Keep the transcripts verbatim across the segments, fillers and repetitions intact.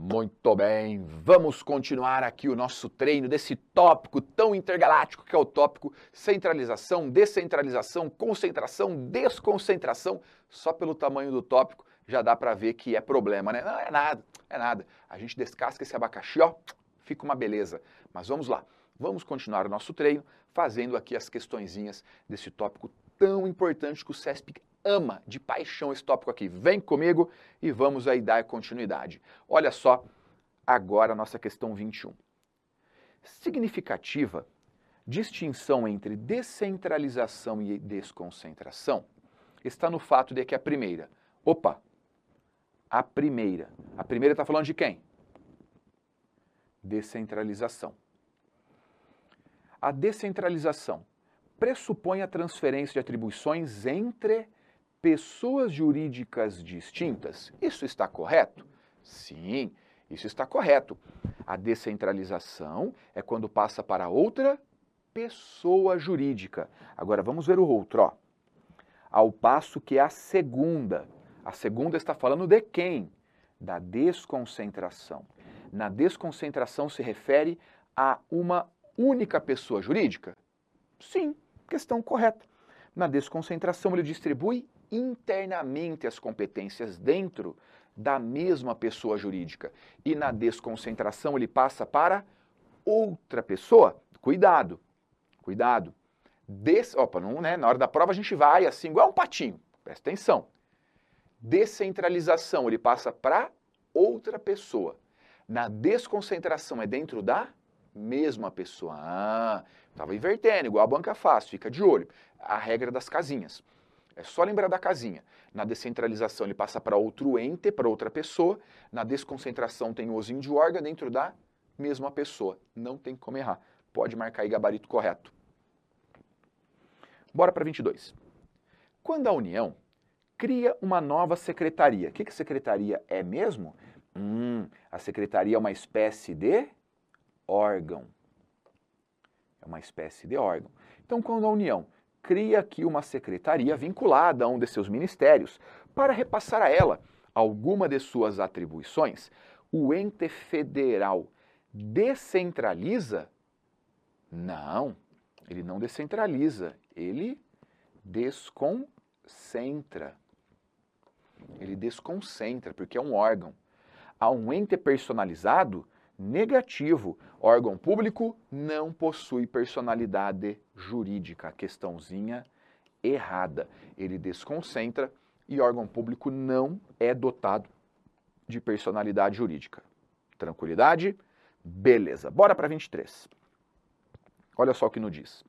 Muito bem, vamos continuar aqui o nosso treino desse tópico tão intergaláctico que é o tópico centralização, descentralização, concentração, desconcentração. Só pelo tamanho do tópico já dá para ver que é problema, né? Não é nada, é nada. A gente descasca esse abacaxi, ó, fica uma beleza. Mas vamos lá, vamos continuar o nosso treino fazendo aqui as questõezinhas desse tópico tão importante que o CESP ama de paixão esse tópico aqui. Vem comigo e vamos aí dar continuidade. Olha só, agora a nossa questão vinte e um. Significativa distinção entre descentralização e desconcentração está no fato de que a primeira, opa, a primeira, a primeira está falando de quem? Descentralização. A descentralização pressupõe a transferência de atribuições entre pessoas jurídicas distintas. Isso está correto? Sim, isso está correto. A descentralização é quando passa para outra pessoa jurídica. Agora vamos ver o outro, ó. Ao passo que a segunda, a segunda está falando de quem? Da desconcentração. Na desconcentração se refere a uma única pessoa jurídica? Sim, questão correta. Na desconcentração ele distribui internamente as competências dentro da mesma pessoa jurídica. E na desconcentração ele passa para outra pessoa. Cuidado, cuidado. Des... Opa, não, né? Na hora da prova a gente vai assim, igual um patinho. Presta atenção. Descentralização ele passa para outra pessoa. Na desconcentração é dentro da mesma pessoa. Ah, estava invertendo, igual a banca fácil, fica de olho. A regra das casinhas. É só lembrar da casinha. Na descentralização ele passa para outro ente, para outra pessoa. Na desconcentração tem o osinho de órgão dentro da mesma pessoa. Não tem como errar. Pode marcar aí gabarito correto. Bora para vinte e dois. Quando a União cria uma nova secretaria. O que, que secretaria é mesmo? Hum, a secretaria é uma espécie de órgão. É uma espécie de órgão. Então, quando a União cria aqui uma secretaria vinculada a um de seus ministérios para repassar a ela alguma de suas atribuições, o ente federal descentraliza? Não, ele não descentraliza, ele desconcentra. Ele desconcentra, porque é um órgão. A um ente personalizado, negativo. Órgão público não possui personalidade jurídica. Questãozinha errada. Ele desconcentra e órgão público não é dotado de personalidade jurídica. Tranquilidade? Beleza. Bora para vinte e três. Olha só o que nos diz.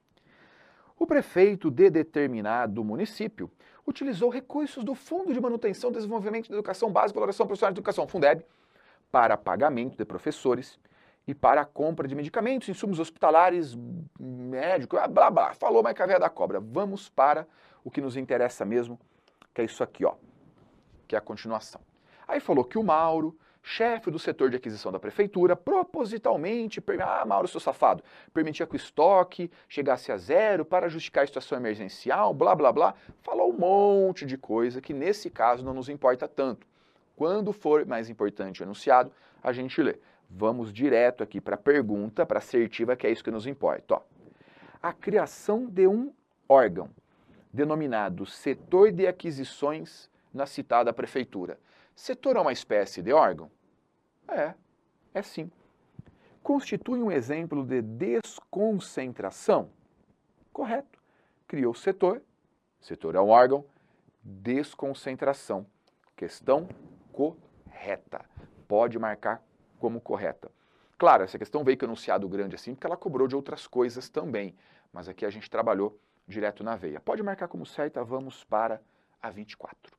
O prefeito de determinado município utilizou recursos do Fundo de Manutenção e Desenvolvimento da Educação Básica e Valoração Profissional de Educação, Fundeb, para pagamento de professores e para a compra de medicamentos, insumos hospitalares, médicos, blá blá, falou mais caveira da cobra. Vamos para o que nos interessa mesmo, que é isso aqui, ó, que é a continuação. Aí falou que o Mauro, chefe do setor de aquisição da prefeitura, propositalmente, ah, Mauro, seu safado, permitia que o estoque chegasse a zero para justificar a situação emergencial, blá blá blá, falou um monte de coisa que nesse caso não nos importa tanto. Quando for mais importante o enunciado, a gente lê. Vamos direto aqui para a pergunta, para a assertiva, que é isso que nos importa. Ó. A criação de um órgão, denominado Setor de Aquisições na citada prefeitura. Setor é uma espécie de órgão? É, é sim. Constitui um exemplo de desconcentração? Correto. Criou o setor, setor é um órgão, desconcentração. Questão correta. Pode marcar como correta. Claro, essa questão veio com enunciado grande assim, porque ela cobrou de outras coisas também. Mas aqui a gente trabalhou direto na veia. Pode marcar como certa, vamos para a vinte e quatro.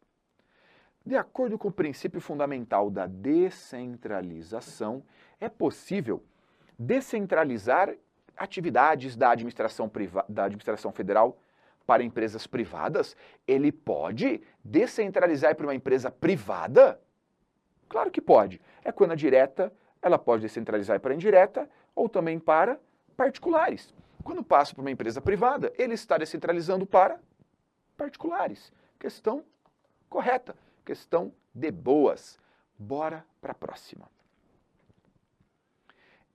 De acordo com o princípio fundamental da descentralização, é possível descentralizar atividades da administração, priva- da administração federal para empresas privadas? Ele pode descentralizar para uma empresa privada? Claro que pode. É quando a direta, ela pode descentralizar para a indireta ou também para particulares. Quando passa para uma empresa privada, ele está descentralizando para particulares. Questão correta. Questão de boas. Bora para a próxima.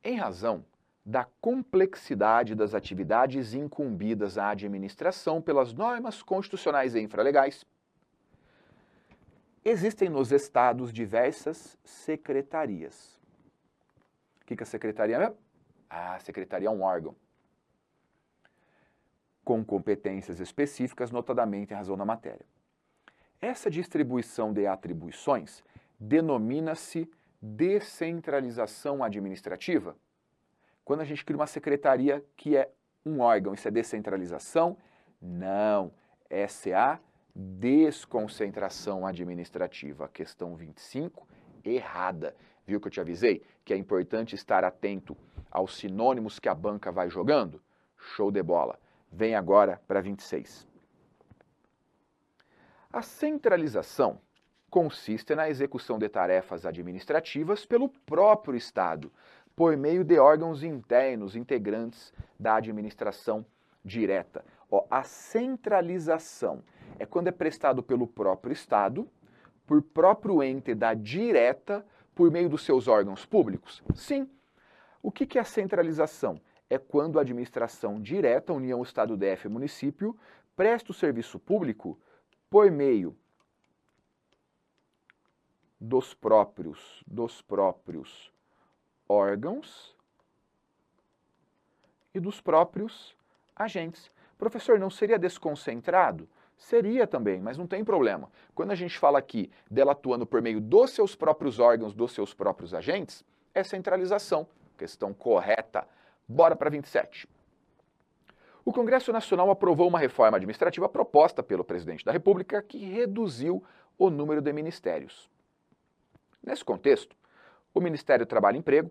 Em razão da complexidade das atividades incumbidas à administração pelas normas constitucionais e infralegais, existem nos estados diversas secretarias. O que é a secretaria mesmo? Ah, a secretaria é um órgão com competências específicas, notadamente em razão da matéria. Essa distribuição de atribuições denomina-se descentralização administrativa. Quando a gente cria uma secretaria que é um órgão, isso é descentralização? Não, essa é a desconcentração administrativa. Questão vinte e cinco, errada. Viu que eu te avisei? Que é importante estar atento aos sinônimos que a banca vai jogando? Show de bola. Vem agora para vinte e seis. A centralização consiste na execução de tarefas administrativas pelo próprio Estado, por meio de órgãos internos integrantes da administração direta. Ó, a centralização é quando é prestado pelo próprio Estado, por próprio ente da direta, por meio dos seus órgãos públicos? Sim. O que é a centralização? É quando a administração direta, União, Estado, D F e município, presta o serviço público por meio dos próprios, dos próprios órgãos e dos próprios agentes. Professor, não seria desconcentrado? Seria também, mas não tem problema. Quando a gente fala aqui dela atuando por meio dos seus próprios órgãos, dos seus próprios agentes, é centralização. Questão correta. Bora para vinte e sete. O Congresso Nacional aprovou uma reforma administrativa proposta pelo presidente da República que reduziu o número de ministérios. Nesse contexto, o Ministério do Trabalho e Emprego,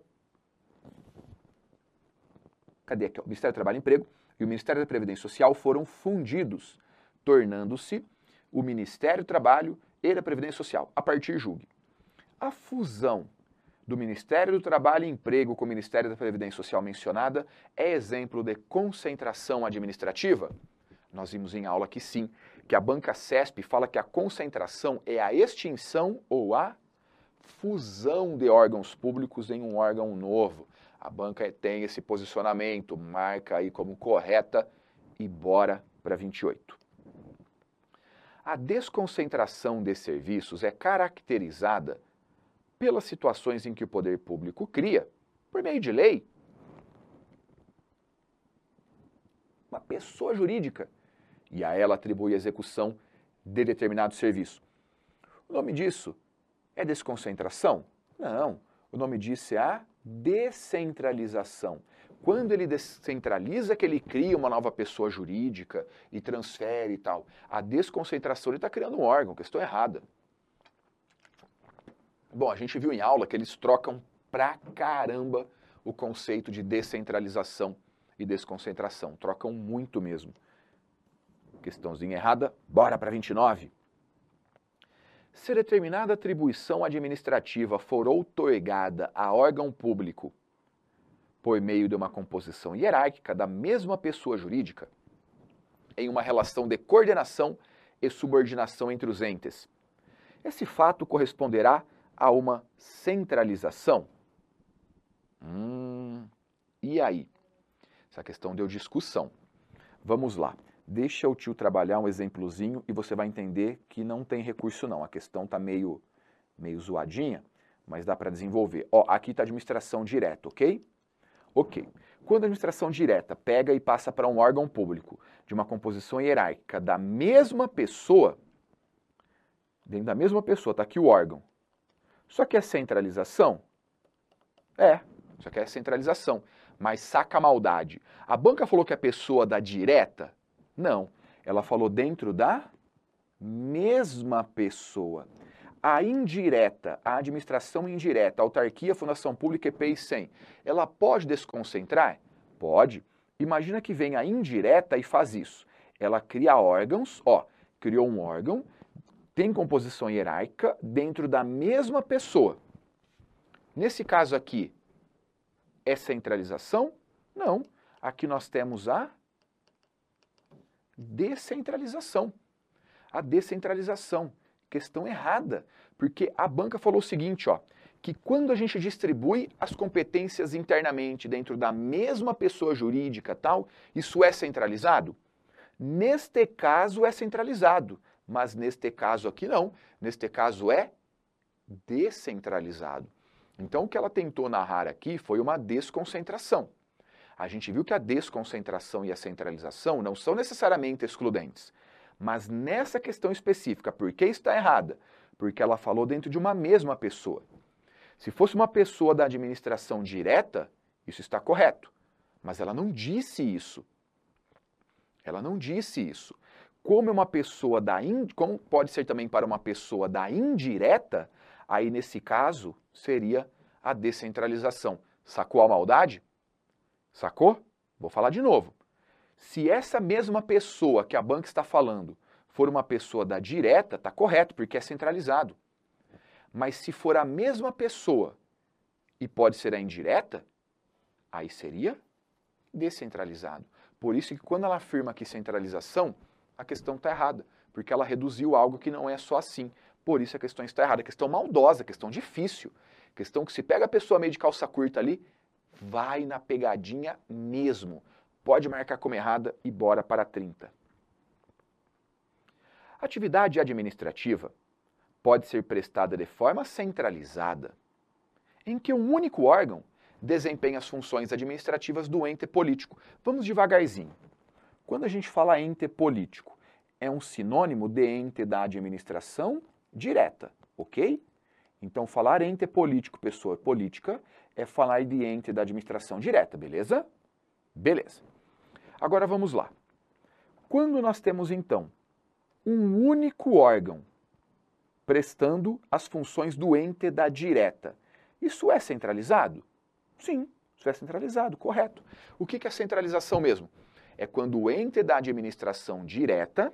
cadê aqui? O Ministério do Trabalho e Emprego e o Ministério da Previdência Social foram fundidos, tornando-se o Ministério do Trabalho e da Previdência Social, a partir julgue. A fusão do Ministério do Trabalho e Emprego com o Ministério da Previdência Social mencionada é exemplo de concentração administrativa? Nós vimos em aula que sim, que a banca CESP fala que a concentração é a extinção ou a fusão de órgãos públicos em um órgão novo. A banca tem esse posicionamento, marca aí como correta e bora para vinte e oito. A desconcentração de serviços é caracterizada pelas situações em que o poder público cria, por meio de lei, uma pessoa jurídica e a ela atribui a execução de determinado serviço. O nome disso é desconcentração? Não. O nome disso é a descentralização. Quando ele descentraliza, que ele cria uma nova pessoa jurídica e transfere e tal. A desconcentração, ele está criando um órgão, questão errada. Bom, a gente viu em aula que eles trocam pra caramba o conceito de descentralização e desconcentração. Trocam muito mesmo. Questãozinha errada, bora para vinte e nove. Se determinada atribuição administrativa for outorgada a órgão público por meio de uma composição hierárquica da mesma pessoa jurídica, em uma relação de coordenação e subordinação entre os entes, esse fato corresponderá a uma centralização? Hum, e aí? Essa questão deu discussão. Vamos lá. Deixa o tio trabalhar um exemplozinho e você vai entender que não tem recurso não. A questão está meio, meio zoadinha, mas dá para desenvolver. Ó, aqui está a administração direta, ok? Ok. Quando a administração direta pega e passa para um órgão público de uma composição hierárquica da mesma pessoa, dentro da mesma pessoa, está aqui o órgão. Só que é centralização? É, só que é centralização. Mas saca a maldade. A banca falou que a pessoa da direta? Não. Ela falou dentro da mesma pessoa. A indireta, a administração indireta, a autarquia, fundação pública, E P I cem, ela pode desconcentrar? Pode. Imagina que vem a indireta e faz isso. Ela cria órgãos, ó, criou um órgão, tem composição hierárquica dentro da mesma pessoa. Nesse caso aqui, é centralização? Não. Aqui nós temos a descentralização. A descentralização. Questão errada. Porque a banca falou o seguinte, ó, que quando a gente distribui as competências internamente dentro da mesma pessoa jurídica, tal, isso é centralizado? Neste caso é centralizado, mas neste caso aqui não. Neste caso é descentralizado. Então o que ela tentou narrar aqui foi uma desconcentração. A gente viu que a desconcentração e a centralização não são necessariamente excludentes, mas nessa questão específica, por que está errada? Porque ela falou dentro de uma mesma pessoa. Se fosse uma pessoa da administração direta, isso está correto. Mas ela não disse isso. Ela não disse isso. Como é uma pessoa da in... como pode ser também para uma pessoa da indireta, aí nesse caso seria a descentralização. Sacou a maldade? Sacou? Vou falar de novo. Se essa mesma pessoa que a banca está falando for uma pessoa da direta, está correto, porque é centralizado. Mas se for a mesma pessoa e pode ser a indireta, aí seria descentralizado. Por isso que quando ela afirma aqui centralização, a questão está errada, porque ela reduziu algo que não é só assim. Por isso a questão está errada. A questão maldosa, a questão difícil. A questão que se pega a pessoa meio de calça curta ali, vai na pegadinha mesmo. Pode marcar como errada e bora para trinta. Atividade administrativa pode ser prestada de forma centralizada, em que um único órgão desempenha as funções administrativas do ente político. Vamos devagarzinho. Quando a gente fala ente político, é um sinônimo de ente da administração direta, ok? Então, falar ente político, pessoa política, é falar de ente da administração direta, beleza? Beleza. Agora vamos lá. Quando nós temos, então, um único órgão prestando as funções do ente da direta, isso é centralizado? Sim, isso é centralizado, correto. O que é centralização mesmo? É quando o ente da administração direta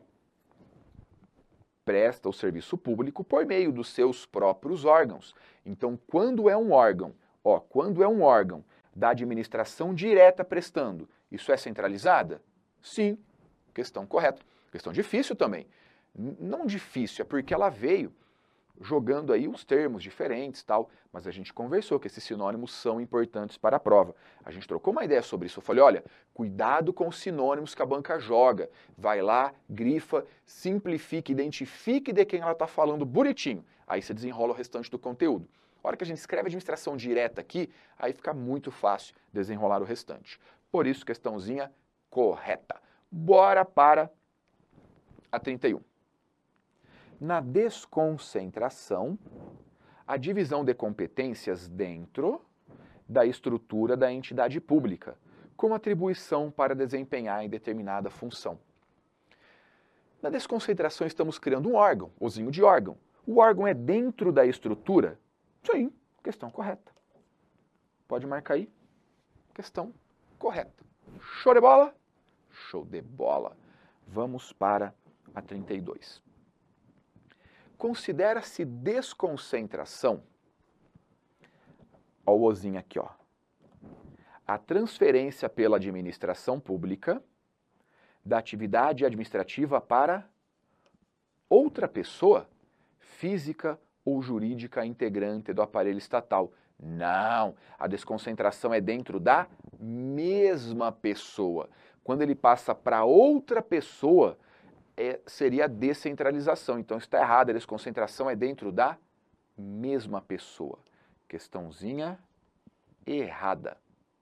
presta o serviço público por meio dos seus próprios órgãos. Então, quando é um órgão, ó, quando é um órgão da administração direta prestando, isso é centralizada? Sim, questão correta. Questão difícil também. Não difícil, é porque ela veio jogando aí uns termos diferentes, tal, mas a gente conversou que esses sinônimos são importantes para a prova. A gente trocou uma ideia sobre isso. Eu falei, olha, cuidado com os sinônimos que a banca joga. Vai lá, grifa, simplifique, identifique de quem ela está falando bonitinho. Aí você desenrola o restante do conteúdo. A hora que a gente escreve administração direta aqui, aí fica muito fácil desenrolar o restante. Por isso, questãozinha correta. Bora para a trinta e um. Na desconcentração, a divisão de competências dentro da estrutura da entidade pública, com atribuição para desempenhar em determinada função. Na desconcentração, estamos criando um órgão, ozinho de órgão. O órgão é dentro da estrutura? Sim, questão correta. Pode marcar aí. Questão correta. Show de bola? Show de bola. Vamos para a trinta e dois. Considera-se desconcentração, ó o ozinho aqui, ó, a transferência pela administração pública da atividade administrativa para outra pessoa, física ou jurídica integrante do aparelho estatal. Não, a desconcentração é dentro da mesma pessoa. Quando ele passa para outra pessoa, É, seria a descentralização. Então está errado, a desconcentração é dentro da mesma pessoa. Questãozinha errada.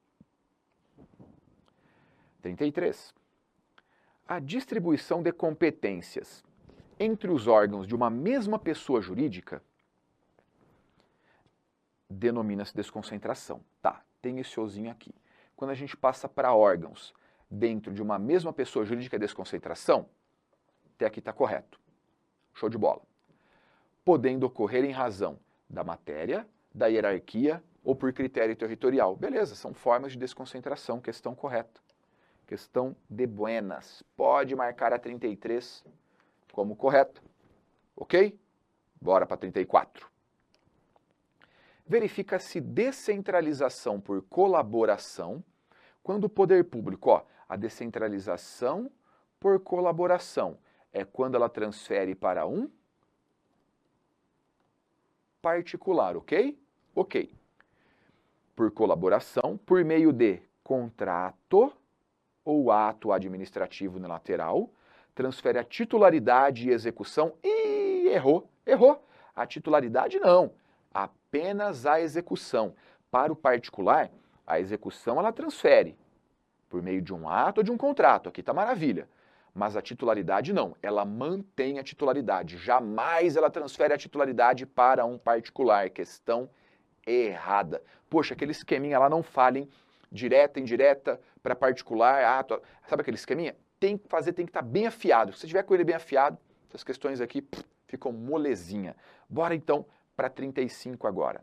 trinta e três. A distribuição de competências entre os órgãos de uma mesma pessoa jurídica denomina-se desconcentração. Tá, tem esse ozinho aqui. Quando a gente passa para órgãos dentro de uma mesma pessoa jurídica é desconcentração, até aqui está correto. Show de bola. Podendo ocorrer em razão da matéria, da hierarquia ou por critério territorial. Beleza, são formas de desconcentração, questão correta. Questão de buenas. Pode marcar a trinta e três como correta. Ok? Bora para trinta e quatro. Verifica-se descentralização por colaboração quando o poder público, ó, a descentralização por colaboração é quando ela transfere para um particular, ok? Ok. Por colaboração, por meio de contrato ou ato administrativo unilateral, transfere a titularidade e execução. Ih, errou, errou. A titularidade não, apenas a execução. Para o particular, a execução ela transfere por meio de um ato ou de um contrato. Aqui está maravilha. Mas a titularidade não, ela mantém a titularidade. Jamais ela transfere a titularidade para um particular. Questão errada. Poxa, aquele esqueminha lá não falem direta, indireta, para particular, ato. Sabe aquele esqueminha? Tem que fazer, tem que estar bem afiado. Se tiver com ele bem afiado, essas questões aqui pff, ficam molezinha. Bora então para trinta e cinco agora.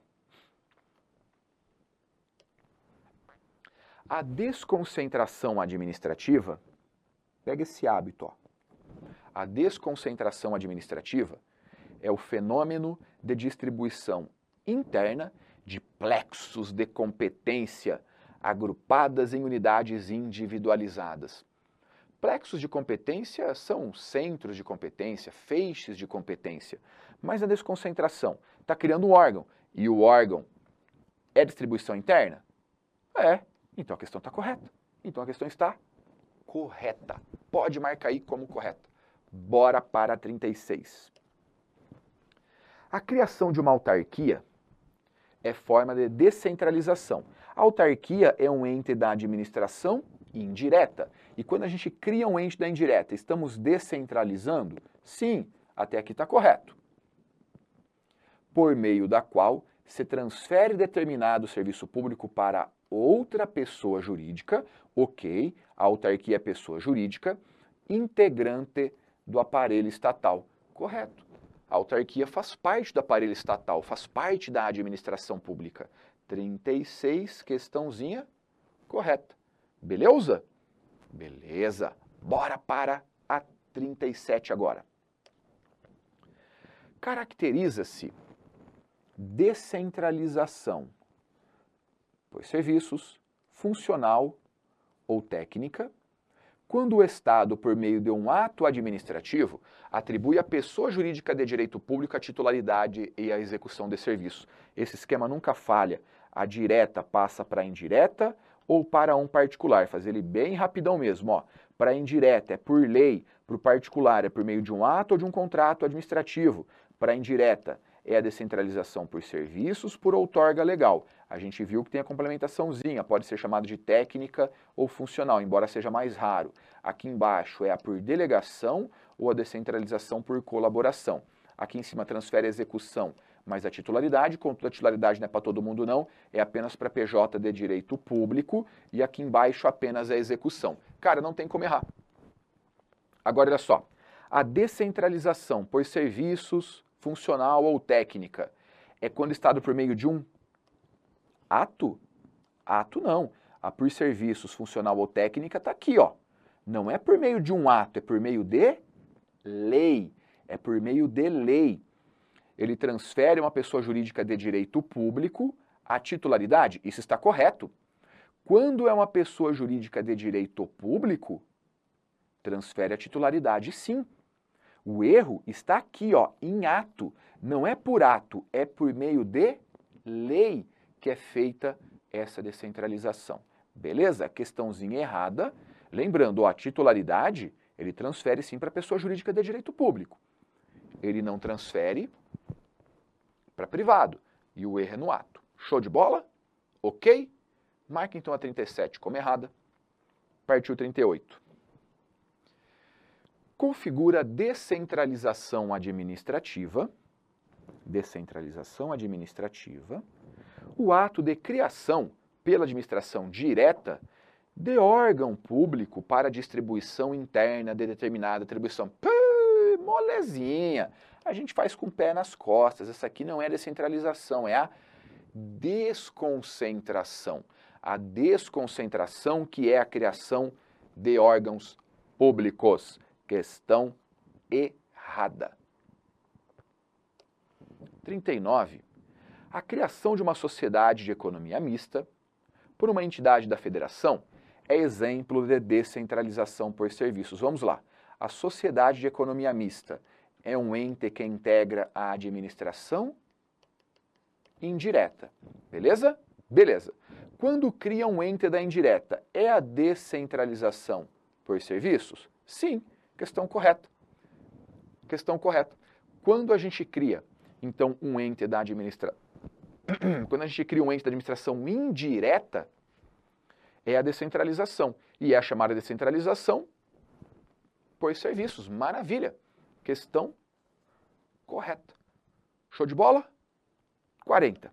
A desconcentração administrativa, pega esse hábito, ó. A desconcentração administrativa é o fenômeno de distribuição interna de plexos de competência agrupadas em unidades individualizadas. Plexos de competência são centros de competência, feixes de competência, mas a desconcentração está criando um órgão, e o órgão é distribuição interna? É, então a questão está correta. Então a questão está correta. Pode marcar aí como correta. Bora para trinta e seis. A criação de uma autarquia é forma de descentralização. A autarquia é um ente da administração indireta. E quando a gente cria um ente da indireta, estamos descentralizando? Sim, até aqui está correto. Por meio da qual se transfere determinado serviço público para outra pessoa jurídica, ok, a autarquia é pessoa jurídica, integrante do aparelho estatal. Correto. A autarquia faz parte do aparelho estatal, faz parte da administração pública. trinta e seis, questãozinha correta. Beleza? Beleza. Bora para a trinta e sete agora. Caracteriza-se descentralização por serviços, funcional ou técnica, quando o Estado, por meio de um ato administrativo, atribui à pessoa jurídica de direito público a titularidade e a execução de serviços. Esse esquema nunca falha. A direta passa para a indireta ou para um particular. Fazer ele bem rapidão mesmo. Para a indireta é por lei, para o particular é por meio de um ato ou de um contrato administrativo. Para a indireta é a descentralização por serviços, por outorga legal. A gente viu que tem a complementaçãozinha, pode ser chamado de técnica ou funcional, embora seja mais raro. Aqui embaixo é a por delegação ou a descentralização por colaboração. Aqui em cima transfere a execução, mas a titularidade, contudo a titularidade não é para todo mundo não, é apenas para P J de direito público, e aqui embaixo apenas a execução. Cara, não tem como errar. Agora olha só, a descentralização por serviços, funcional ou técnica, é quando está dado por meio de um ato? Ato não. A por serviços, funcional ou técnica está aqui, ó. Não é por meio de um ato, é por meio de lei. É por meio de lei. Ele transfere uma pessoa jurídica de direito público a titularidade. Isso está correto. Quando é uma pessoa jurídica de direito público, transfere a titularidade, sim. O erro está aqui, ó, em ato. Não é por ato, é por meio de lei que é feita essa descentralização. Beleza? Questãozinha errada. Lembrando, ó, a titularidade, ele transfere sim para a pessoa jurídica de direito público. Ele não transfere para privado. E o erro é no ato. Show de bola? Ok? Marca então a trinta e sete como errada. Partiu trinta e oito. Configura descentralização administrativa, descentralização administrativa, o ato de criação pela administração direta de órgão público para distribuição interna de determinada atribuição. Pô, molezinha! A gente faz com o pé nas costas. Essa aqui não é descentralização, é a desconcentração. A desconcentração que é a criação de órgãos públicos. Questão errada. trinta e nove. A criação de uma sociedade de economia mista por uma entidade da federação é exemplo de descentralização por serviços. Vamos lá. A sociedade de economia mista é um ente que integra a administração indireta. Beleza? Beleza. Quando cria um ente da indireta, é a descentralização por serviços? Sim, questão correta. Questão correta. Quando a gente cria, então, um ente da administração, quando a gente cria um ente da administração indireta, é a descentralização. E é a chamada descentralização por serviços. Maravilha. Questão correta. Show de bola? quarenta.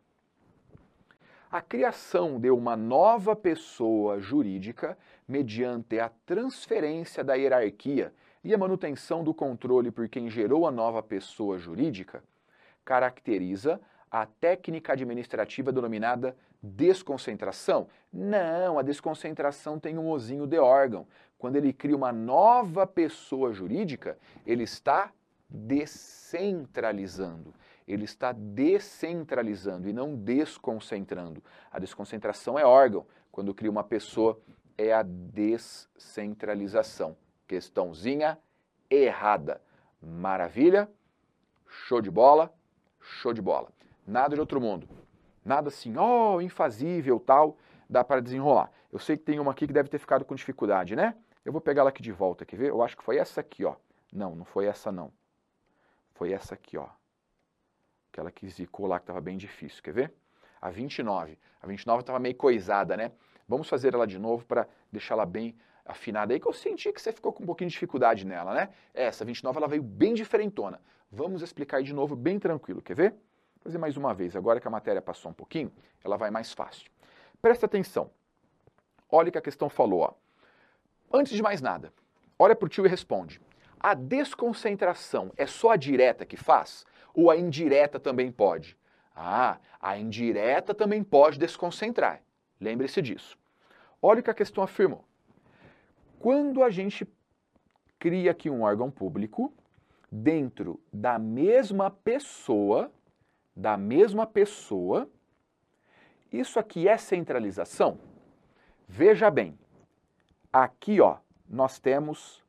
A criação de uma nova pessoa jurídica mediante a transferência da hierarquia e a manutenção do controle por quem gerou a nova pessoa jurídica caracteriza a técnica administrativa denominada desconcentração? Não, a desconcentração tem um ozinho de órgão. Quando ele cria uma nova pessoa jurídica, ele está descentralizando. Ele está descentralizando e não desconcentrando. A desconcentração é órgão. Quando cria uma pessoa, é a descentralização. Questãozinha errada. Maravilha? Show de bola? Show de bola. Nada de outro mundo. Nada assim, ó, oh, infazível, tal, dá para desenrolar. Eu sei que tem uma aqui que deve ter ficado com dificuldade, né? Eu vou pegar ela aqui de volta, quer ver? Eu acho que foi essa aqui, ó. Não, não foi essa não. Foi essa aqui, ó. Aquela que zicou lá, que estava bem difícil, quer ver? A vinte e nove. A vinte e nove estava meio coisada, né? Vamos fazer ela de novo para deixar ela bem afinada aí, que eu senti que você ficou com um pouquinho de dificuldade nela, né? Essa vinte e nove ela veio bem diferentona. Vamos explicar aí de novo bem tranquilo, quer ver? Vou fazer mais uma vez, agora que a matéria passou um pouquinho, ela vai mais fácil. Presta atenção. Olha o que a questão falou, ó. Antes de mais nada, olha para o tio e responde. A desconcentração é só a direta que faz? Ou a indireta também pode? Ah, a indireta também pode desconcentrar. Lembre-se disso. Olha o que a questão afirmou. Quando a gente cria aqui um órgão público, dentro da mesma pessoa, da mesma pessoa, isso aqui é centralização? Veja bem, aqui ó, nós temos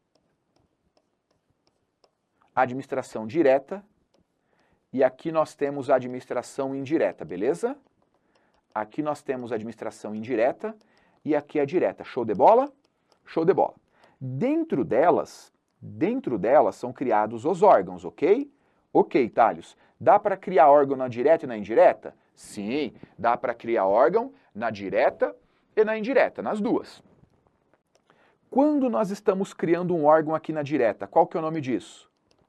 administração direta e aqui nós temos a administração indireta, beleza? Aqui nós temos a administração indireta e aqui a direta. Show de bola? Show de bola. Dentro delas, dentro delas são criados os órgãos, ok? Ok, Thales. Dá para criar órgão na direta e na indireta? Sim, dá para criar órgão na direta e na indireta, nas duas. Quando nós estamos criando um órgão aqui na direta, qual que é o nome disso?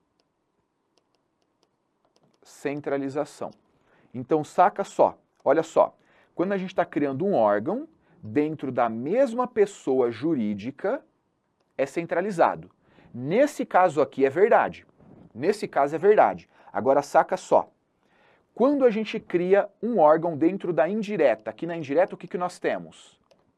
Centralização. Então saca só, olha só, quando a gente está criando um órgão dentro da mesma pessoa jurídica, é centralizado. Nesse caso aqui é verdade, nesse caso é verdade. Agora saca só, quando a gente cria um órgão dentro da indireta, aqui na indireta o que, que nós temos?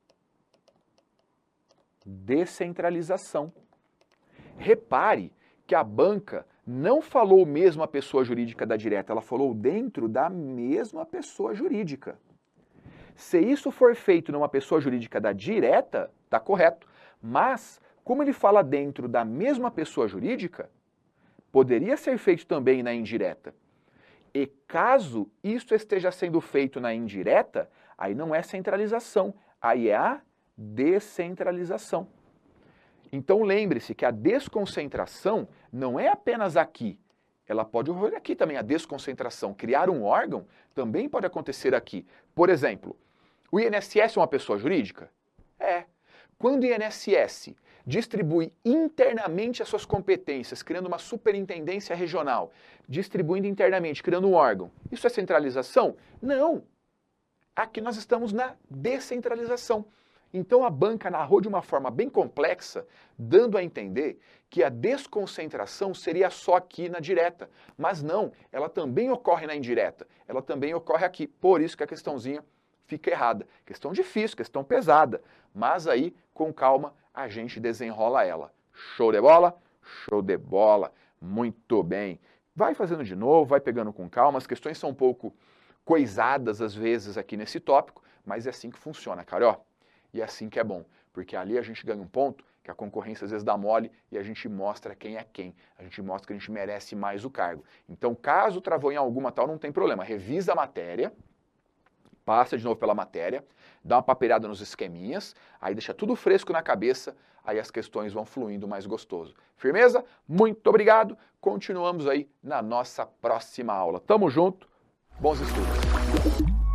Descentralização. Repare que a banca não falou mesmo a pessoa jurídica da direta, ela falou dentro da mesma pessoa jurídica. Se isso for feito numa pessoa jurídica da direta, tá correto. Mas, como ele fala dentro da mesma pessoa jurídica, poderia ser feito também na indireta. E caso isso esteja sendo feito na indireta, aí não é centralização, aí é a descentralização. Então lembre-se que a desconcentração não é apenas aqui, ela pode ocorrer aqui também, a desconcentração. Criar um órgão também pode acontecer aqui. Por exemplo, o I N S S é uma pessoa jurídica? É. Quando o I N S S distribui internamente as suas competências, criando uma superintendência regional, distribuindo internamente, criando um órgão, isso é centralização? Não. Aqui nós estamos na descentralização. Então a banca narrou de uma forma bem complexa, dando a entender que a desconcentração seria só aqui na direta. Mas não, ela também ocorre na indireta, ela também ocorre aqui. Por isso que a questãozinha fica errada. Questão difícil, questão pesada, mas aí, com calma, a gente desenrola ela. Show de bola? Show de bola. Muito bem. Vai fazendo de novo, vai pegando com calma. As questões são um pouco coisadas, às vezes, aqui nesse tópico, mas é assim que funciona, cara, ó. E é assim que é bom, porque ali a gente ganha um ponto que a concorrência às vezes dá mole e a gente mostra quem é quem, a gente mostra que a gente merece mais o cargo. Então, caso travou em alguma tal, não tem problema, revisa a matéria, passa de novo pela matéria, dá uma papeirada nos esqueminhas, aí deixa tudo fresco na cabeça, aí as questões vão fluindo mais gostoso. Firmeza? Muito obrigado, continuamos aí na nossa próxima aula. Tamo junto, bons estudos!